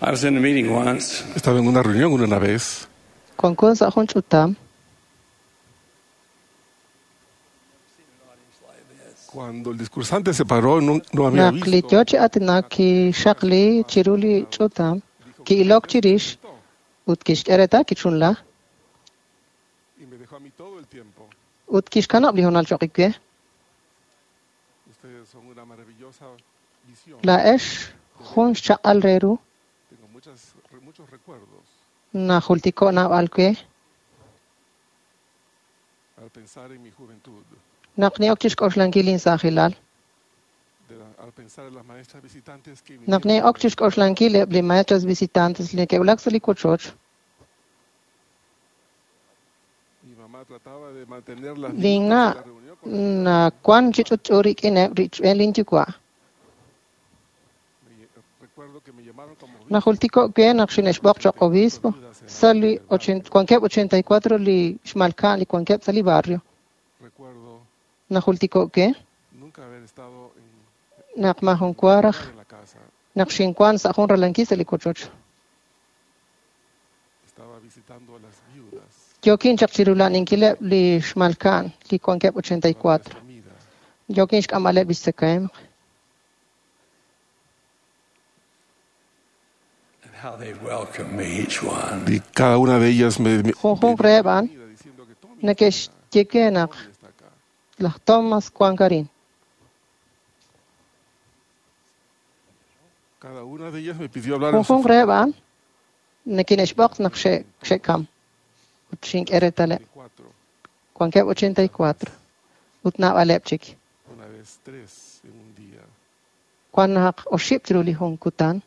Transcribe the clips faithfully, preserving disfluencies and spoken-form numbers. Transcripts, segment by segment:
I was in a meeting once. Estaba en una reunión una vez. Cuando sa akong chutam, Cuando el discursante se paró, no, no había nakli visto. jochi atina ki shakli chiruli chutam, ki ilok chirish, ut kish ereta ki chunla, Y me dejó a mí todo el tiempo. ut kish kanap li honal chokikwe, Ustedes son una maravillosa visión. la esh khun shakal reru, Tengo muchas, muchos recuerdos na khultiko na alkwe, al pensar en mi juventud, nakni okchish koshlankilin sa khilal, de la- al pensar en las maestras visitantes que nakni vinieron. okchish koshlankile bli maestros visitantes li ke ulaksali kochoch, Mi mamá trataba de mantener las Ding minutos na de la reunión con na kwan chichut chorik ine rich elin chikwa. me- Recuerdo que me llamaron como Na khultiko kwe nakshinesh bok chok obispo, sali cuankep ochenta y cuatro li shmalkan li cuankep sali barrio. recuerdo Na khultiko kwe nunca haber estado en, nak mahon kwarach en la casa. nakshin kwan sa khon ralanki sali kochoch. Estaba visitando a las viudas, Jokin chak chirulan inkile li shmalkan li cuankep ochenta y cuatro. comida. Jokin shk amale bisakaim. And how they welcomed me, each one. Y cada una de ellas me, me Khon khon reban comida diciendo que Tommy nakesh chike nak está acá. la Thomas kwankarin. Cada una de ellas me pidió hablar Khon en su khon reban nakinesh bok nak she shekam. Utshink eretale cuatro, cuankep ochenta y cuatro. Utna alepchik. una vez tres en un día. Kwan nak oship chiruli hon kutan.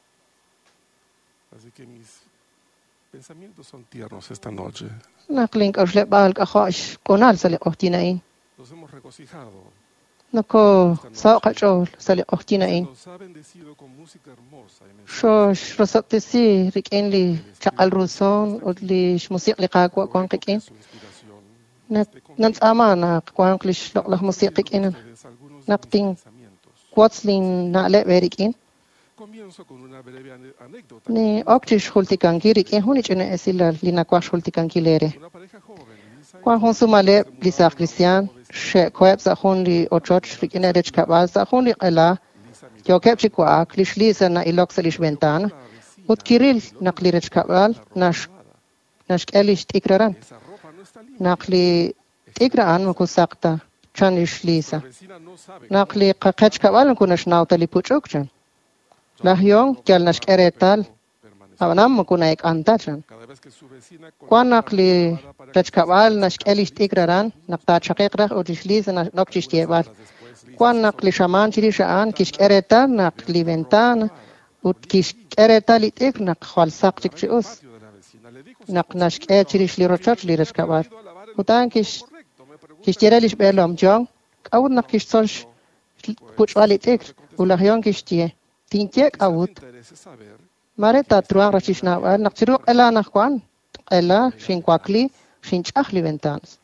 Así que mis pensamientos son tiernos esta noche. Naklink oshlep bal kakhosh konal sali qohtinain. Nos hemos regocijado. Nako saqachol sali qohtinain. Nos ha bendecido con música hermosa y mensajes Shosh rosaptisi rikin li chaqal ruson udli musiq li qaqwa kwan qikin. de su inspiración. Nat nants amana kwan klish loqlah musiq qikin. Ustedes algunos de mis Naqting pensamientos. quatslin na'le berikin. Comienzo con una breve ane- anécdota. Ni oktish khultikanki rikin hunich ina esila li nakwash khultikanki lere. Una pareja joven, Lisa y Kwan hon sumale li sa Christian she kweb sa khon li ochoch rikin erech kabal sa khon li qela yo kep chikwa klish li sa na ilok sa lish ventana. Ut kiril naqli rech kabal nash nash elish tikraran. esa ropa no está limpia. Naqli tikraan makusaqta chanish lisa. La vecina no sabe Naqli qaqach kabal kunash nauta li puchukchan. Lahyong jal nash eretal permanecer. awanam makunaik antachan. Cada vez que su vecina Kwan naqli rech kabal nash elish tikraran naqta chaqiqraq udish lisa nash nokchish tiebal. Kwan naqli shaman chiri shaan kish eretal naqli ventana ut kish eretal itik naq khwalsaq chikchius. patio de la vecina le dijo Naq nash e chirish li rochach li rech kabal. Utan kish kish tirelish belom jong awud naq kish solsh puchwali tik ulahyon kish tie tintiek awud interese saber mareta truang rachish na wal naq chiruk ela naq kwan ela shin kwakli shin chachli ventans.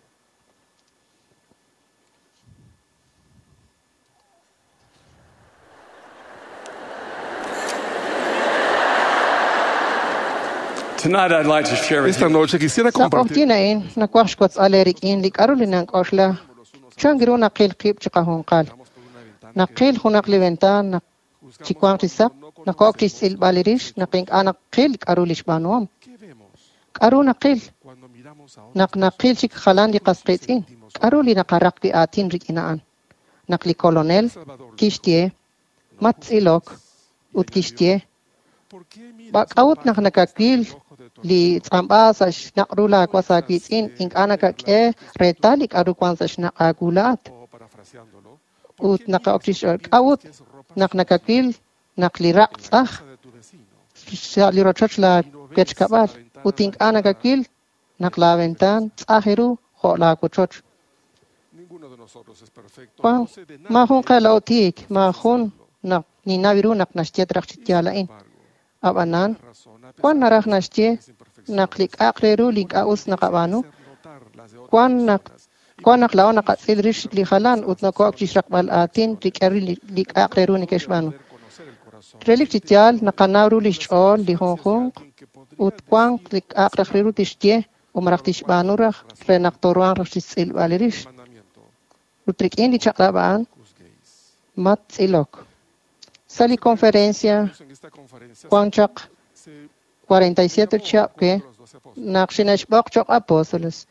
Tonight, I'd like to share with esta you noche quisiera Sa compartir qohtina in nakwash kwats alerik in lik arulinan koshla changiru naqil qib chiqahun qal por una ventana naqil hunaq li ventan naq chikwang tisak naqok tisil balirish naqink anak qil arulish banuam que vemos aru naqil cuando miramos a otros. naq naqil chik khalan li qasqitin aruli naqaraq bi atin rikinaan naqli kolonel kishtie matsilok ut kishtie ¿Por qué miras baqawut naq nakakil li tsambasa naqrula kwasakitin ink anaka ke retalik aru kwansa naqagulat o parafraseándolo? ut naqoktish qawut naq nakakil naqli raqtsah De tu vecino. li rochach la kechkabal ut ink anakakil naqla ventan tsahiru khola kochoch Ninguno de nosotros es perfecto. Kwan No sé de nada. ma hun qala otik ma hun naq ni naviru naq nashtiat raqchitialain abanan Razón, a pesar kwan naraq nashtie naqlik aqreru lik aus naqabanu de notar las de otras kwan naq kwan naq lawa naqatsil rish li khalan ut naqok chishraq bal atin tikari lik aqreru nikeshbanu conocer el corazón Relik chitial nakanauru lichol lihonhong ut kwang lik akrachriru tishtie umraktish banurach renaktoruan rachis il valerish utrik indi chakrabaan mat ilok. Sali conferencia kwangchak cuarenta y siete chapke nakshinesh bakchok apóstoles.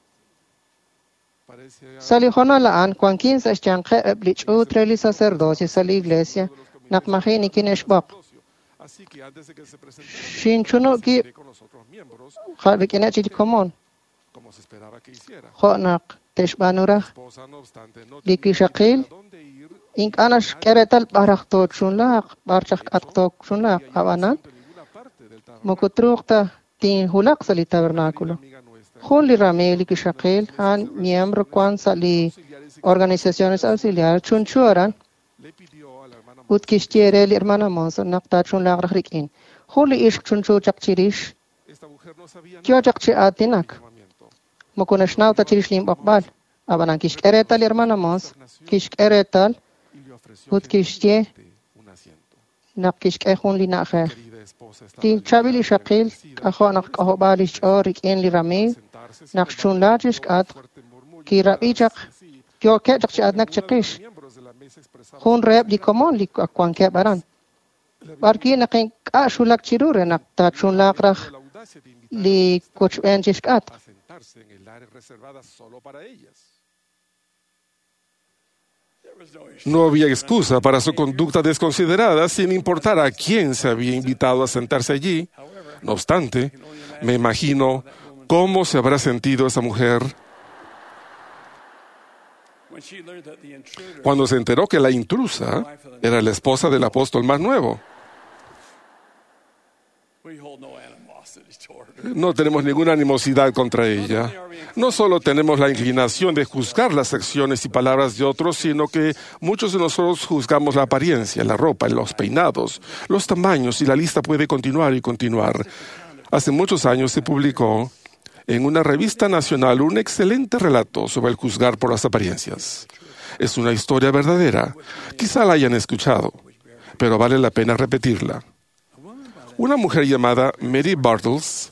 Sali honalaan kwang quince chanque eblich utreli sacerdocio sali iglesia nakmahini kinesh bak. Shinchuno ki khabikina chiti komon. Khonak teshbanurach likishakil ink anash keretal baraktot shunlaq barchak attok shunlaq abanan mokutrukta tin hulak sali tabernáculo. Juli Rameli Kishakil, han miembro cuan sali organizaciones auxiliares chunchuran ut kishtiere el hermana Monzo nakta chun lagrachrikin. Juli ish chunchu chakchirish kyo chakchi atinak mokunashnauta chirish lim okbal abanan kishkeretal hermana Monzo kishkeretal ut kishtie nak kishkehun li nakhe ti chabili shakil aho nak kahobalish orik en li Ramel nak chunlajish at kirabichak kyo kechak chi adnak chakish hun rep di komon li akwan ke baran barki nakin ka shulak chirure nak ta chunlak rach li kochben chishkat. No había excusa para su conducta desconsiderada, sin importar a quién se había invitado a sentarse allí. No obstante, me imagino cómo se habrá sentido esa mujer cuando se enteró que la intrusa era la esposa del apóstol más nuevo. No tenemos ninguna animosidad contra ella. No solo tenemos la inclinación de juzgar las acciones y palabras de otros, sino que muchos de nosotros juzgamos la apariencia, la ropa, los peinados, los tamaños, y la lista puede continuar y continuar. Hace muchos años se publicó en una revista nacional un excelente relato sobre el juzgar por las apariencias. Es una historia verdadera. Quizá la hayan escuchado, pero vale la pena repetirla. Una mujer llamada Mary Bartles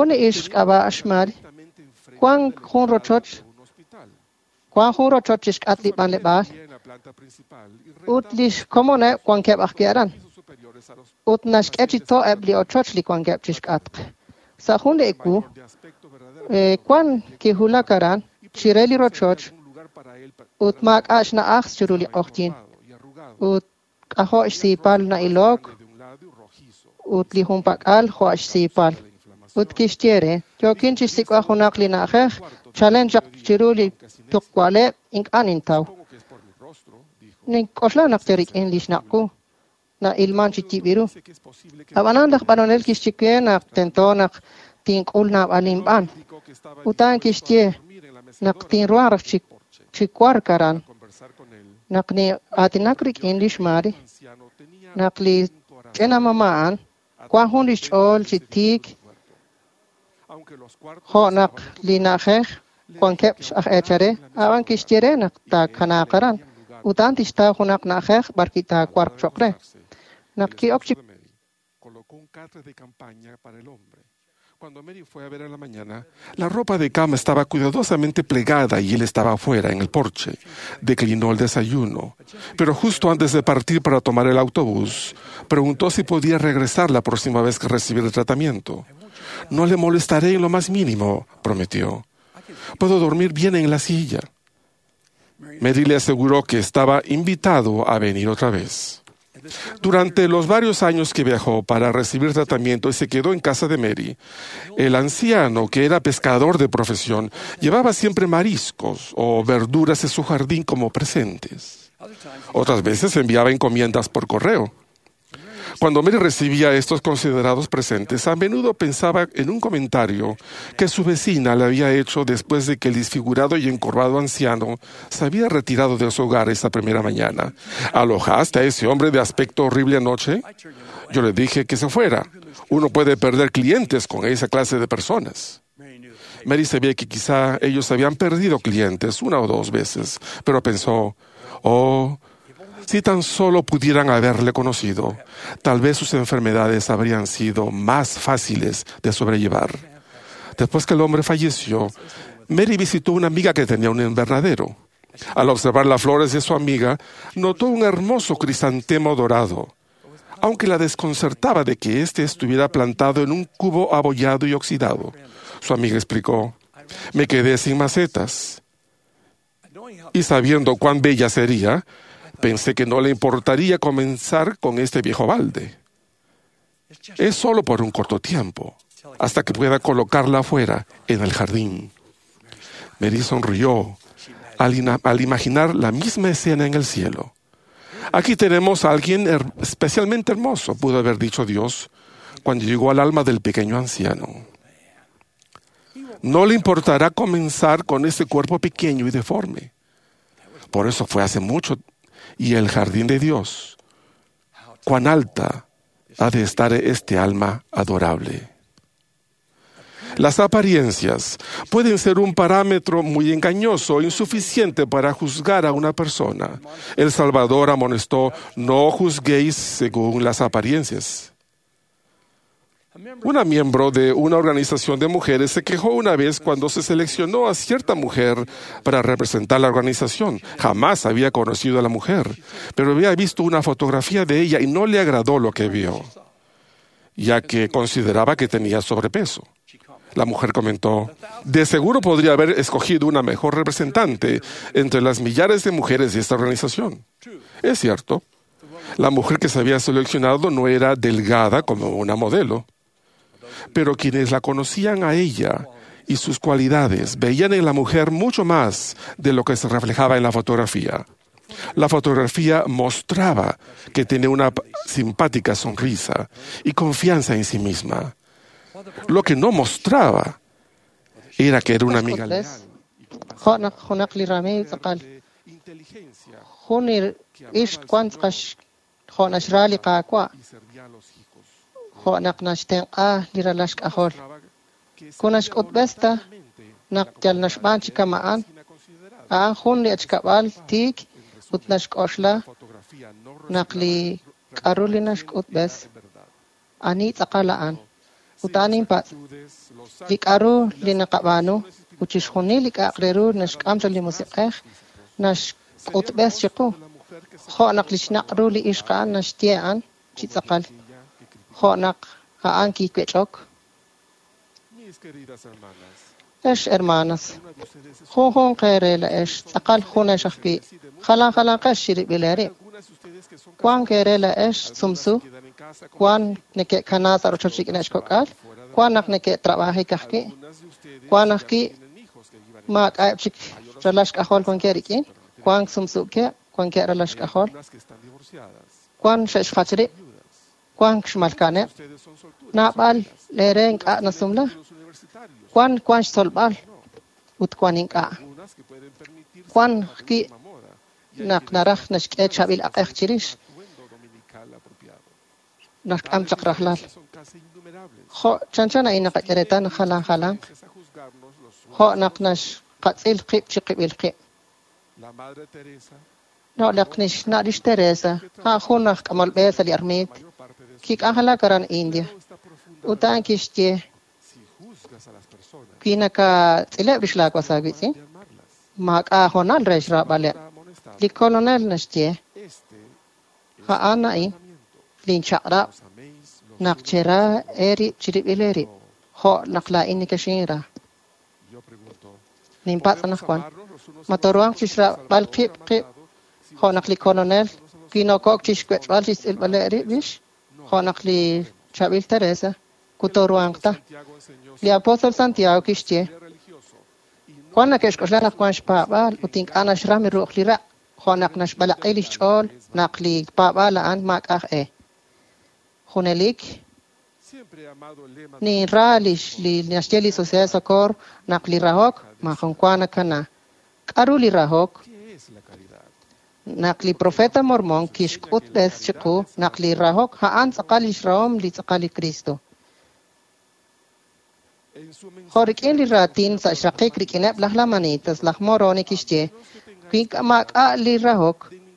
Juan Juan Rochoch, Juan Juan Rochoch is atli banleba. Utlish komone Juan keb akieran. Utnash kechito ebli ochochli Juan keb chishkat. Sa hunde eku, Juan ki hulakaran, chireli Rochoch, utmak ash na ach chiruli ochtin. Ut ahosh sipal na ilog, utli humpak al hosh sipal. Ut kishtiere, yo kinchis sikwa hunakli na akh, challenge chiruli tukwale ink anintaw. Ning kosla nakterik English naku, na ilman chitibiru. Abanandak banonel kishtikwe nak tentonak tink ulna alimban. Utan kishtie nak tin ruarak chik chikwar karan. Nakni atinakrik English mari. Nakli chena mamaan, kwa hundish ol chitik. Ho nak linakhe kwan kep ach echere awan kishtiere nak ta kana karan utan tista hunak nakhe barkita kwar chokre nak ki opchi colocó un catre de campaña para el hombre. Cuando Mary fue a ver a la mañana, la ropa de cama estaba cuidadosamente plegada y él estaba afuera en el porche. Declinó el desayuno, pero justo antes de partir para tomar el autobús, preguntó si podía regresar la próxima vez que recibiera el tratamiento. No le molestaré en lo más mínimo, prometió. Puedo dormir bien en la silla. Mary le aseguró que estaba invitado a venir otra vez. Durante los varios años que viajó para recibir tratamiento y se quedó en casa de Mary, el anciano, que era pescador de profesión, llevaba siempre mariscos o verduras en su jardín como presentes. Otras veces enviaba encomiendas por correo. Cuando Mary recibía estos considerados presentes, a menudo pensaba en un comentario que su vecina le había hecho después de que el desfigurado y encorvado anciano se había retirado de su hogar esa primera mañana. ¿Alojaste a ese hombre de aspecto horrible anoche? Yo le dije que se fuera. Uno puede perder clientes con esa clase de personas. Mary sabía que quizá ellos habían perdido clientes una o dos veces, pero pensó, oh, Si tan solo pudieran haberle conocido, tal vez sus enfermedades habrían sido más fáciles de sobrellevar. Después que el hombre falleció, Mary visitó una amiga que tenía un invernadero. Al observar las flores de su amiga, notó un hermoso crisantemo dorado, aunque la desconcertaba de que éste estuviera plantado en un cubo abollado y oxidado. Su amiga explicó: me quedé sin macetas. Y sabiendo cuán bella sería, pensé que no le importaría comenzar con este viejo balde. Es solo por un corto tiempo, hasta que pueda colocarla afuera, en el jardín. Mary sonrió al, ina- al imaginar la misma escena en el cielo. Aquí tenemos a alguien her- especialmente hermoso, pudo haber dicho Dios, cuando llegó al alma del pequeño anciano. No le importará comenzar con ese cuerpo pequeño y deforme. Por eso fue hace mucho. Y el jardín de Dios, cuán alta ha de estar este alma adorable. Las apariencias pueden ser un parámetro muy engañoso e insuficiente para juzgar a una persona. El Salvador amonestó: no juzguéis según las apariencias. Una miembro de una organización de mujeres se quejó una vez cuando se seleccionó a cierta mujer para representar la organización. Jamás había conocido a la mujer, pero había visto una fotografía de ella y no le agradó lo que vio, ya que consideraba que tenía sobrepeso. La mujer comentó: de seguro podría haber escogido una mejor representante entre las millares de mujeres de esta organización. Es cierto, la mujer que se había seleccionado no era delgada como una modelo, pero quienes la conocían a ella y sus cualidades veían en la mujer mucho más de lo que se reflejaba en la fotografía. La fotografía mostraba que tenía una simpática sonrisa y confianza en sí misma. Lo que no mostraba era que era una amiga leal, خانق خنق لرامي تقال خوني إيش كوانت قش خانش رالي قاقوا خانق نشتن آه لرلاشك أخول كونش قطبستا نقجل نشبانش كمان آه خون لي أشكبال تيك وتنشك أشلا نقلي كارولي نشك قطبس أني تقال آن وتاني بات لكارو لنقبانو وتشخوني لك أقررو نشك أمجل لموسيقيخ نشك قطبس شقو خانق لشنقرو لإشقان نشتيان شي تقال خانق آن كي كويتشوك إيش إرمانس خون خون قيري لإيش تقال خون شخبي خلان خلان قش شري بلاري كوان قيري لإيش سمسو كوان نكي كنازة روشوشيك نيش كوكال كوان نك نكي تراباهي كحكي كوان نحكي ما قايبشك رلاشك أخول كوان كيريكين كوان سمسو كي كوان كي رلاشك أخول كوان شش خاتري كوان كشمال كاني نابال ليرين كا نسملا كوان كوان شتولبال وتكوانين كا كوان كي نق نرخ نشكيت شابيل أقيخ تشريش نشك أم تقرحلال خو چنچنا إنا قيرتان خلان خلان خو نقنش قتيل قيب شقيب القيب نقنش نقدش تريسا ها خو نخ كمال بيسا لأرميت كيك أهلا كران إنديا وتان كيشتي كينا كا تلاب بشلاك وساقيتي ماك آهونا الرئيش رابالي لكولونيل نشتي ها أنا إي لين شعرا نقشرا إيري تشريب إليري خو نقلا إني كشيرا نيمبات نخوان ما تروان تشرا بالقيب قيب خو نقلي كولونيل كينو كوك تشكوت بالجيس الباليري بيش خو نقلي شابيل تريسا كتوروان قتا لي أبوستل سانتياغو كيشتي كوانا كيشكوش لنا كوانش بابال وتينك أنا شرامي روح لي رأ خو نقنش بلاقيلي شعول نقلي بابال أن ماك أخ إيه خونليك ni ralish li nashjeli sociedad sokor naqli rahok ma khonkwana kana karuli rahok naqli profeta mormon kishkut des chiku naqli rahok ha an tsaqali shrom li tsaqali Cristo khorikin li ratin sa shaqik rikinab lahlamani tas lahmoroni kishje kwink ma li rahok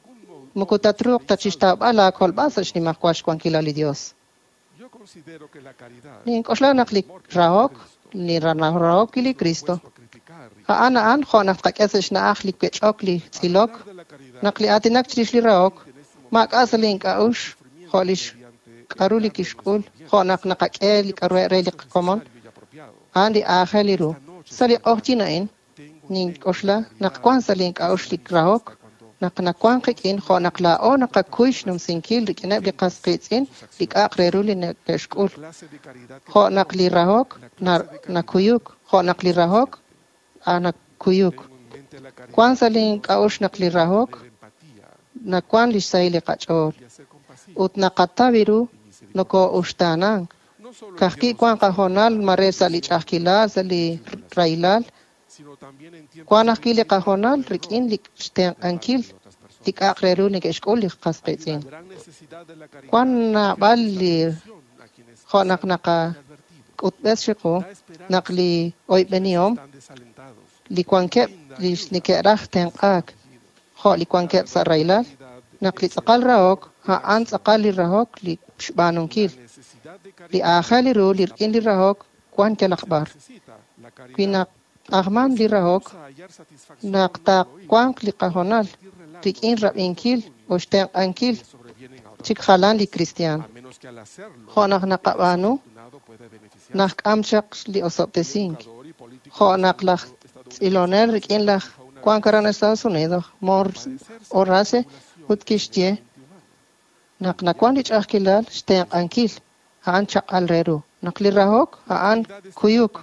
Mukutatruk tachishtab ala kol basach ni makwash kwankila li Dios. Yo considero que la caridad Ni kosla nakli rahok, ni rana rahok ili Cristo. Ha ana an kho nafqakesach na akhli kwechokli tsilok. Nakli atinak chishli rahok. Mak asalin kaush, kholish karuli kishkul, kho nak nakakeli karweli komon. Andi akheliru. Sali ochinain, ni kosla nakwan salin kaush lik rahok. nak nakwan qikin kho nakla o nakakuish num sinkil rikina bi qasqitsin lik aqreru li nakashkul kho nakli rahok na nakuyuk kho nakli rahok ana kuyuk kwan salin kaush nakli rahok nakwan li sayli qachol ut naqataviru noko ustanan kahki kwan qahonal mare sali chakila sali railal kwan akili qajonal rikin lik sten ankil lik aqreru nik eskol lik qasqitsin kwan na balli khonak naqa utbeshiqo naqli oy beniom li kwanke li nikerah tenqak kho li kwanke sarailal naqli tsaqal raok ha an tsaqal rahok li shbanunkil li akhali ro li rikin li rahok kwan ke lakhbar kina Ahman li rahok naqta kwank li qajonal rikin rabinkil oshten ankil chik khalan li cristian khonak naqabanu nak amchaq li osoptesing khonak la iloner rikin la kwankaran Estados Unidos mor orase utkishtie nak nakwan li chakilal shten ankil han chaq alreru nakli rahok han kuyuk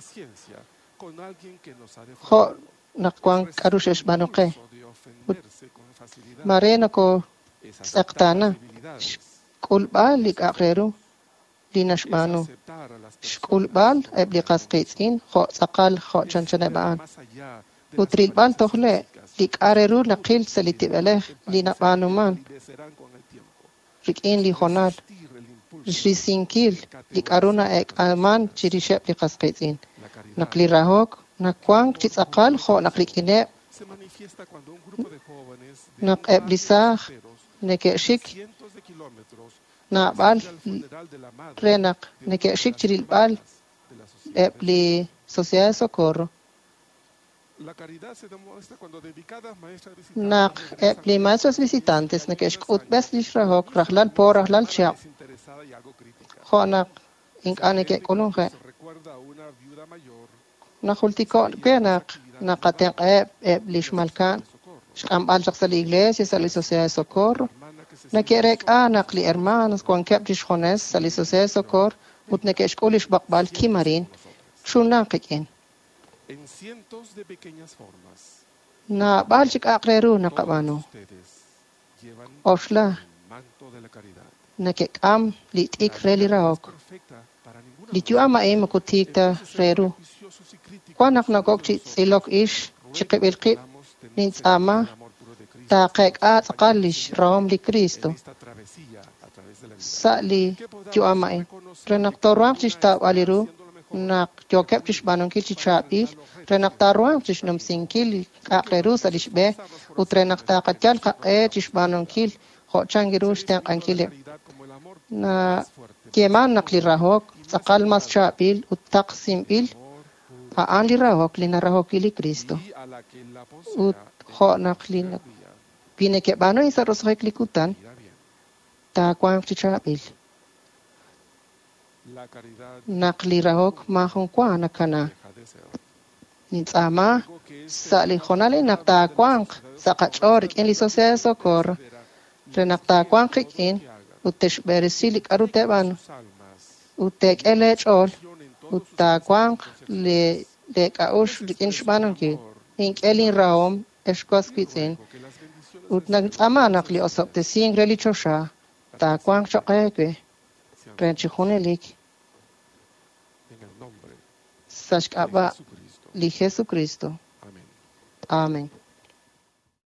Kho nakwan karushesh banuqe marena ko saqtana kulbal lik aqreru linashbanu kulbal ebli qasqitsin kho saqal kho chanchana baan utril bal tohle lik areru naqil salitibaleh linabanuman rikin li khonal risinkil lik aruna ek aman chirishep li qasqitsin nakli rahok nakwang chitsaqal kho naklikine nak eblisah nekeshik na bal renak nekeshik chiril bal ebli sociedad de socorro nak ebli maestros visitantes nekeshk utbes lishrahok rahlal por rahlal cha kho nak ink aneke kolonge Nakhultiko kenak naqaten eb lishmalkan sham balchaq sal iglesia sal sociedad de socorro nakerek anak li hermanos kwan kaptish khones sal sociedad de socorro utnekesh kolish baqbal kimarin shunaqikin en cientos de pequeñas formas na balchik aqreru naqabano oshla nakek am li tik reli raok li tu ama em kutikta reru kwanak nagokchi silok ish chiqib ilqib ninsama taqek at qalish rom li Cristo sali tu ama em renak torwang chista aliru nak jokep tish banon kil chichapil renak tarwang tish num sinkil aqreru salish be utrenak taqachal qaqe tish banon kil kho changiru shten ankile na keman naqli rahok saqal mas chapil utaqsim bil Aan li rahok li na rahok ili Cristo. Ut ho nakli na pineke bano isa rosrek likutan ta kwang chichabil. Nakli rahok mahong kwa nakana. Ninsama sa li khonali nakta kwang sa kachorik in li sociedad de socorro. Renakta kwang kikin utesh berisilik aruteban. Utek elechol utta kwang le de kaush dikin shbanon ki ink elin raom eshkos kitsin ut nag amanak li osop te sing relichosha ta kwang chaqeke renchi khunelik sashkaba li Jesucristo. Amen.